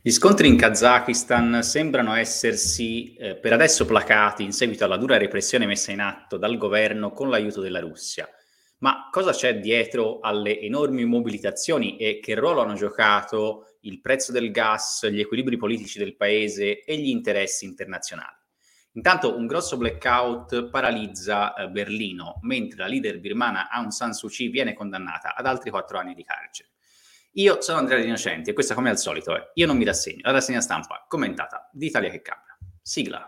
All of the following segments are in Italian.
Gli scontri in Kazakistan sembrano essersi per adesso placati in seguito alla dura repressione messa in atto dal governo con l'aiuto della Russia. Ma cosa c'è dietro alle enormi mobilitazioni e che ruolo hanno giocato il prezzo del gas, gli equilibri politici del paese e gli interessi internazionali? Intanto un grosso blackout paralizza Berlino, mentre la leader birmana Aung San Suu Kyi viene condannata ad altri 4 anni di carcere. Io sono Andrea Di Innocenti e questa, come al solito, è Io non mi rassegno, la rassegna stampa commentata di Italia che cambia. Sigla.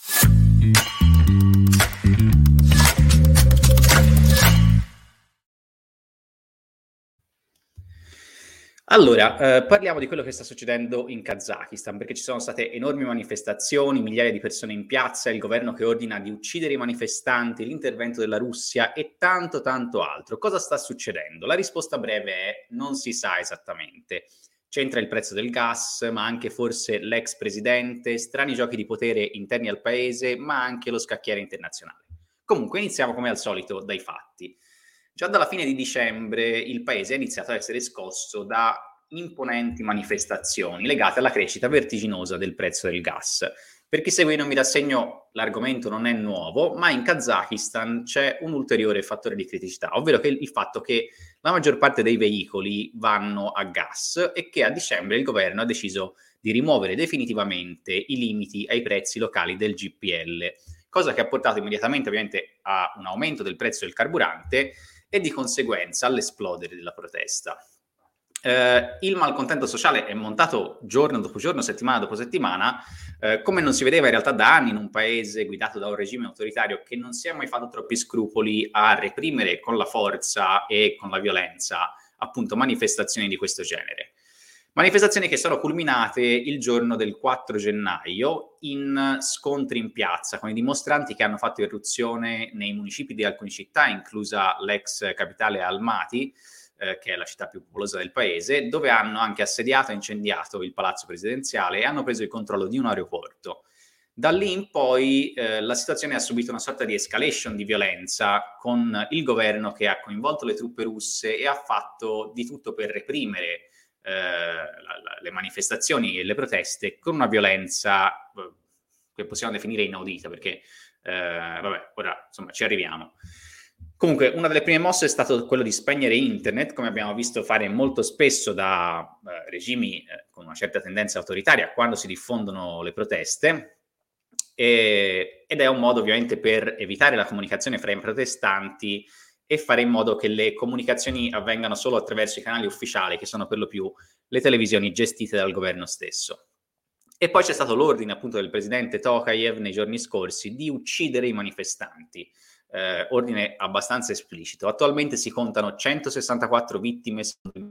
Allora, parliamo di quello che sta succedendo in Kazakistan, perché ci sono state enormi manifestazioni, migliaia di persone in piazza, il governo che ordina di uccidere i manifestanti, l'intervento della Russia e tanto tanto altro. Cosa sta succedendo? La risposta breve è non si sa esattamente. C'entra il prezzo del gas, ma anche forse l'ex presidente, strani giochi di potere interni al paese, ma anche lo scacchiere internazionale. Comunque iniziamo come al solito dai fatti. Già dalla fine di dicembre il paese ha iniziato a essere scosso da imponenti manifestazioni legate alla crescita vertiginosa del prezzo del gas. Per chi segue Non mi rassegno, l'argomento non è nuovo, ma in Kazakistan c'è un ulteriore fattore di criticità, ovvero che il fatto che la maggior parte dei veicoli vanno a gas e che a dicembre il governo ha deciso di rimuovere definitivamente i limiti ai prezzi locali del GPL, cosa che ha portato immediatamente ovviamente a un aumento del prezzo del carburante e di conseguenza all'esplodere della protesta. Il malcontento sociale è montato giorno dopo giorno, settimana dopo settimana, come non si vedeva in realtà da anni in un paese guidato da un regime autoritario che non si è mai fatto troppi scrupoli a reprimere con la forza e con la violenza appunto manifestazioni di questo genere. Manifestazioni che sono culminate il giorno del 4 gennaio in scontri in piazza con i dimostranti che hanno fatto irruzione nei municipi di alcune città, inclusa l'ex capitale Almaty, che è la città più popolosa del paese, dove hanno anche assediato e incendiato il palazzo presidenziale e hanno preso il controllo di un aeroporto. Da lì in poi la situazione ha subito una sorta di escalation di violenza con il governo che ha coinvolto le truppe russe e ha fatto di tutto per reprimere le manifestazioni e le proteste con una violenza che possiamo definire inaudita, perché vabbè, ora insomma ci arriviamo. Comunque, una delle prime mosse è stato quello di spegnere internet, come abbiamo visto fare molto spesso da regimi con una certa tendenza autoritaria quando si diffondono le proteste, ed è un modo ovviamente per evitare la comunicazione fra i protestanti e fare in modo che le comunicazioni avvengano solo attraverso i canali ufficiali, che sono per lo più le televisioni gestite dal governo stesso. E poi c'è stato l'ordine appunto del presidente Tokayev nei giorni scorsi di uccidere i manifestanti, ordine abbastanza esplicito. Attualmente si contano 164 vittime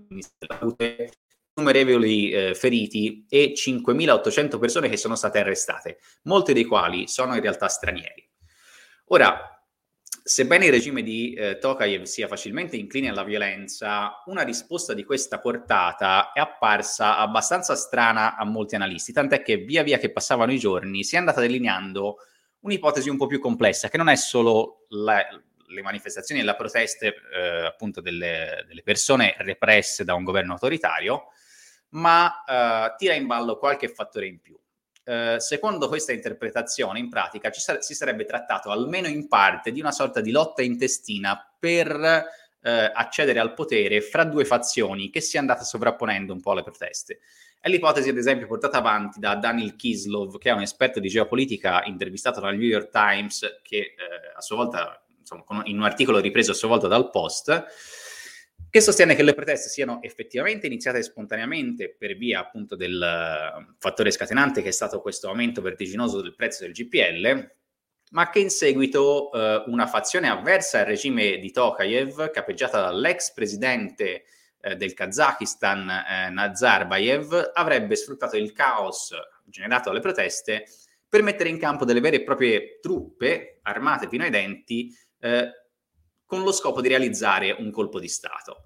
innumerevoli feriti e 5.800 persone che sono state arrestate, molte dei quali sono in realtà stranieri. Ora, sebbene il regime di Tokayev sia facilmente incline alla violenza, una risposta di questa portata è apparsa abbastanza strana a molti analisti, tant'è che via via che passavano i giorni si è andata delineando un'ipotesi un po' più complessa, che non è solo le manifestazioni e le proteste appunto delle persone represse da un governo autoritario, ma tira in ballo qualche fattore in più. Secondo questa interpretazione, in pratica, si sarebbe trattato almeno in parte di una sorta di lotta intestina per accedere al potere fra due fazioni che si è andata sovrapponendo un po' alle proteste. È l'ipotesi, ad esempio, portata avanti da Daniil Kislov, che è un esperto di geopolitica intervistato dal New York Times, che a sua volta, insomma, in un articolo ripreso a sua volta dal Post, che sostiene che le proteste siano effettivamente iniziate spontaneamente per via appunto del fattore scatenante che è stato questo aumento vertiginoso del prezzo del GPL, ma che in seguito una fazione avversa al regime di Tokayev, capeggiata dall'ex presidente del Kazakistan Nazarbayev, avrebbe sfruttato il caos generato dalle proteste per mettere in campo delle vere e proprie truppe armate fino ai denti con lo scopo di realizzare un colpo di Stato.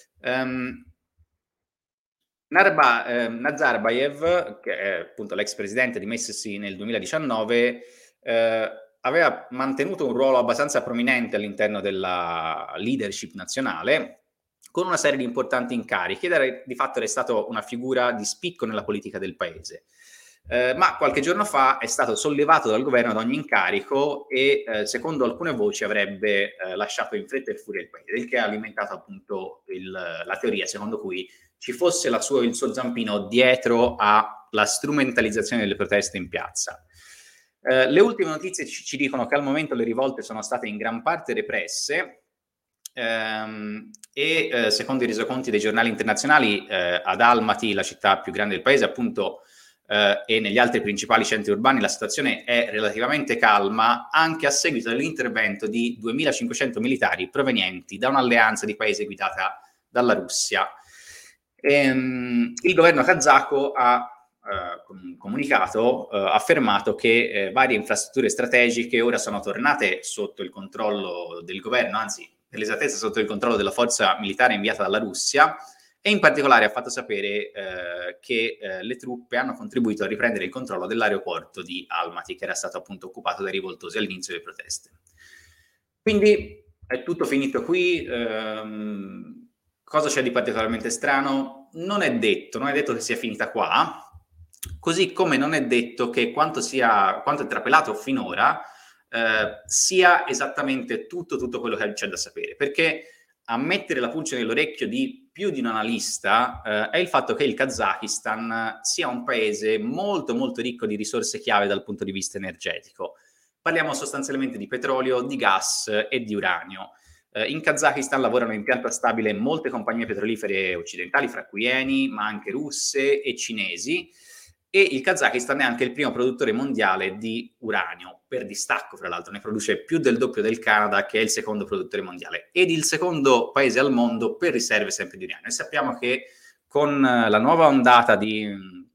Nazarbayev, che è appunto l'ex presidente dimessosi nel 2019, aveva mantenuto un ruolo abbastanza prominente all'interno della leadership nazionale, con una serie di importanti incarichi ed era di fatto stato una figura di spicco nella politica del paese. Ma qualche giorno fa è stato sollevato dal governo da ogni incarico e secondo alcune voci avrebbe lasciato in fretta e furia il paese, il che ha alimentato appunto la teoria secondo cui ci fosse il suo zampino dietro alla strumentalizzazione delle proteste in piazza. Le ultime notizie ci dicono che al momento le rivolte sono state in gran parte represse e secondo i resoconti dei giornali internazionali ad Almaty, la città più grande del paese, appunto, e negli altri principali centri urbani la situazione è relativamente calma anche a seguito dell'intervento di 2500 militari provenienti da un'alleanza di paesi guidata dalla Russia. Il governo kazako ha comunicato, affermato che varie infrastrutture strategiche ora sono tornate sotto il controllo del governo, anzi per l'esattezza sotto il controllo della forza militare inviata dalla Russia, e in particolare ha fatto sapere che le truppe hanno contribuito a riprendere il controllo dell'aeroporto di Almaty, che era stato appunto occupato dai rivoltosi all'inizio delle proteste. Quindi è tutto finito qui. Cosa c'è di particolarmente strano? Non è detto che sia finita qua, così come non è detto che quanto è trapelato finora sia esattamente tutto quello che c'è da sapere, perché a mettere la pulce nell'orecchio di più di un analista è il fatto che il Kazakistan sia un paese molto molto ricco di risorse chiave dal punto di vista energetico. Parliamo sostanzialmente di petrolio, di gas e di uranio. In Kazakistan lavorano in pianta stabile molte compagnie petrolifere occidentali, fra cui Eni, ma anche russe e cinesi, e il Kazakistan è anche il primo produttore mondiale di uranio, per distacco fra l'altro, ne produce più del doppio del Canada, che è il secondo produttore mondiale, ed il secondo paese al mondo per riserve sempre di uranio. E sappiamo che con la nuova ondata di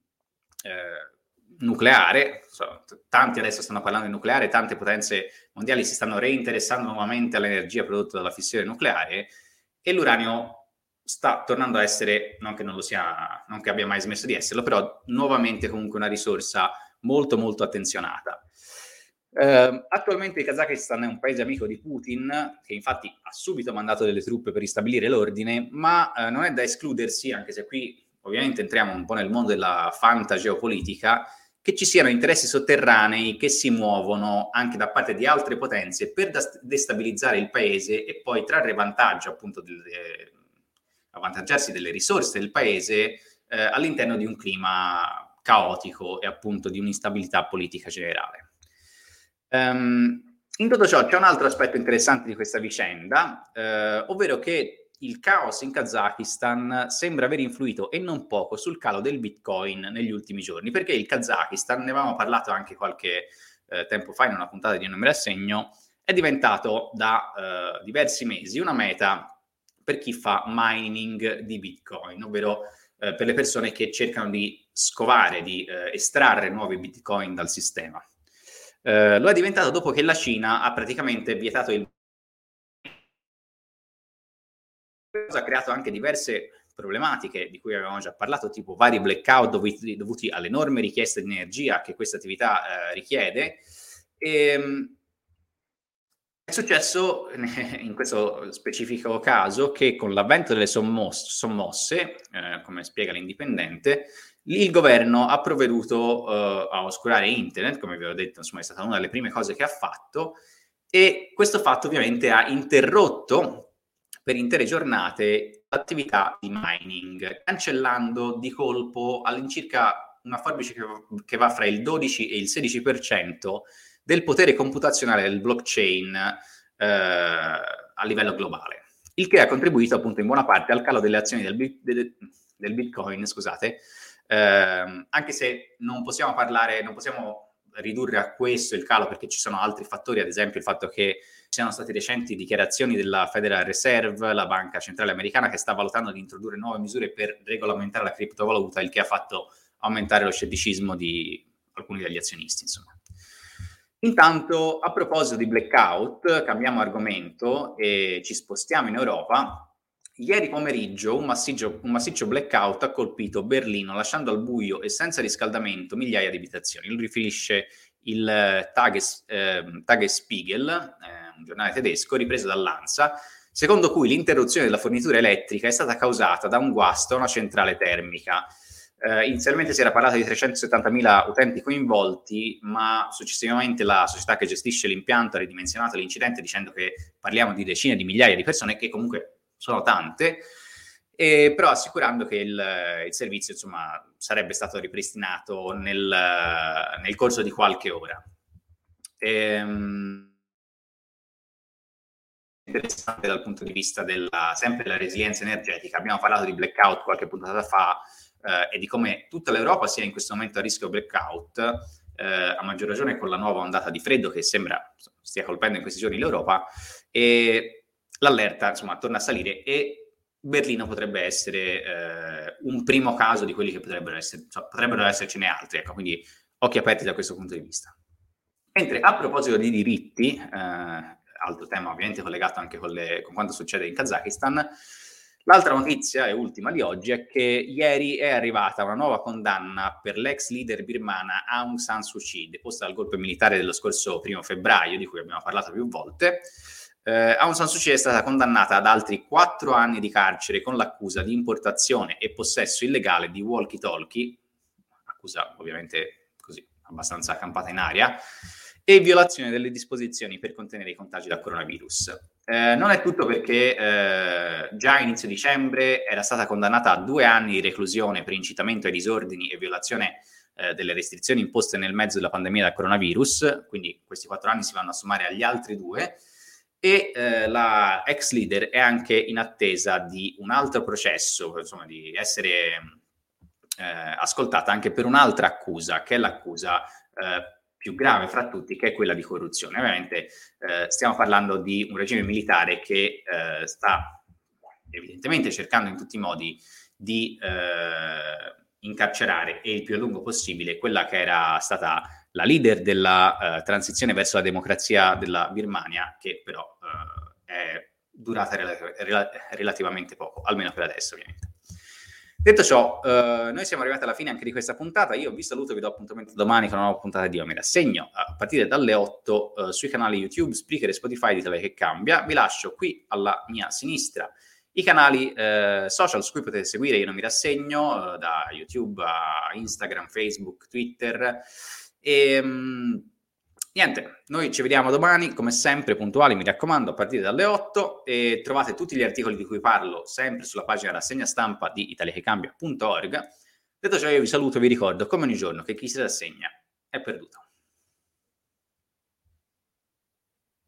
nucleare, tanti adesso stanno parlando di nucleare, tante potenze mondiali si stanno reinteressando nuovamente all'energia prodotta dalla fissione nucleare, e l'uranio sta tornando a essere, non che abbia mai smesso di esserlo, però nuovamente comunque una risorsa molto molto attenzionata. Attualmente il Kazakistan è un paese amico di Putin, che infatti ha subito mandato delle truppe per ristabilire l'ordine, ma non è da escludersi, anche se qui ovviamente entriamo un po' nel mondo della fantageopolitica, che ci siano interessi sotterranei che si muovono anche da parte di altre potenze per destabilizzare il paese e poi trarre vantaggio, appunto, avvantaggiarsi delle risorse del paese all'interno di un clima caotico e appunto di un'instabilità politica generale. In tutto ciò c'è un altro aspetto interessante di questa vicenda, ovvero che il caos in Kazakistan sembra aver influito e non poco sul calo del Bitcoin negli ultimi giorni, perché il Kazakistan, ne avevamo parlato anche qualche tempo fa in una puntata di Non me l'assegno, è diventato da diversi mesi una meta per chi fa mining di Bitcoin, ovvero per le persone che cercano di scovare, di estrarre nuovi Bitcoin dal sistema. Lo è diventato dopo che la Cina ha praticamente vietato il ha creato anche diverse problematiche di cui avevamo già parlato, tipo vari blackout dovuti alle enormi richieste di energia che questa attività richiede. È successo in questo specifico caso che con l'avvento delle sommosse, come spiega l'Indipendente, il governo ha provveduto a oscurare internet, come vi ho detto, insomma è stata una delle prime cose che ha fatto, e questo fatto ovviamente ha interrotto per intere giornate l'attività di mining, cancellando di colpo all'incirca una forbice che va fra il 12 e il 16% del potere computazionale del blockchain a livello globale, il che ha contribuito appunto in buona parte al calo delle azioni del Bitcoin, scusate, anche se non possiamo ridurre a questo il calo, perché ci sono altri fattori, ad esempio il fatto che ci siano state recenti dichiarazioni della Federal Reserve, la banca centrale americana, che sta valutando di introdurre nuove misure per regolamentare la criptovaluta, il che ha fatto aumentare lo scetticismo di alcuni degli azionisti, insomma. Intanto, a proposito di blackout, cambiamo argomento e ci spostiamo in Europa. Ieri pomeriggio un massiccio blackout ha colpito Berlino, lasciando al buio e senza riscaldamento migliaia di abitazioni. Lo riferisce il Tagesspiegel, un giornale tedesco ripreso dall'ANSA. secondo cui l'interruzione della fornitura elettrica è stata causata da un guasto a una centrale termica. Inizialmente si era parlato di 370.000 utenti coinvolti, ma successivamente la società che gestisce l'impianto ha ridimensionato l'incidente dicendo che parliamo di decine di migliaia di persone, che comunque sono tante, però assicurando che il servizio, insomma, sarebbe stato ripristinato nel corso di qualche ora. Interessante dal punto di vista sempre della resilienza energetica. Abbiamo parlato di blackout qualche puntata fa, e di come tutta l'Europa sia in questo momento a rischio blackout, a maggior ragione con la nuova ondata di freddo che sembra stia colpendo in questi giorni l'Europa, e l'allerta, insomma, torna a salire, e Berlino potrebbe essere un primo caso di quelli che potrebbero essercene altri, ecco, quindi occhi aperti da questo punto di vista. Mentre a proposito di diritti, altro tema ovviamente collegato anche con quanto succede in Kazakistan, l'altra notizia e ultima di oggi è che ieri è arrivata una nuova condanna per l'ex leader birmana Aung San Suu Kyi, deposta dal golpe militare dello scorso 1 febbraio, di cui abbiamo parlato più volte. Aung San Suu Kyi è stata condannata ad altri 4 anni di carcere con l'accusa di importazione e possesso illegale di walkie-talkie, accusa ovviamente così abbastanza campata in aria, e violazione delle disposizioni per contenere i contagi da coronavirus. Non è tutto, perché già a inizio dicembre era stata condannata a 2 anni di reclusione per incitamento ai disordini e violazione delle restrizioni imposte nel mezzo della pandemia da coronavirus, quindi questi 4 anni si vanno a sommare agli altri 2, e la ex leader è anche in attesa di un altro processo, insomma, di essere ascoltata anche per un'altra accusa, che è l'accusa più grave fra tutti, che è quella di corruzione. Ovviamente stiamo parlando di un regime militare che sta evidentemente cercando in tutti i modi di incarcerare, e il più a lungo possibile, quella che era stata la leader della transizione verso la democrazia della Birmania, che però è durata relativamente poco, almeno per adesso ovviamente. Detto ciò, noi siamo arrivati alla fine anche di questa puntata. Io vi saluto, vi do appuntamento domani con una nuova puntata di Io mi rassegno, a partire dalle 8 sui canali YouTube, Spreaker e Spotify di Italia che Cambia. Vi lascio qui alla mia sinistra i canali social su cui potete seguire Io non mi rassegno, da YouTube a Instagram, Facebook, Twitter, e niente, noi ci vediamo domani, come sempre puntuali, mi raccomando, a partire dalle 8, e trovate tutti gli articoli di cui parlo sempre sulla pagina rassegna stampa di italiachecambia.org. Detto ciò, io vi saluto e vi ricordo, come ogni giorno, che chi si rassegna è perduto.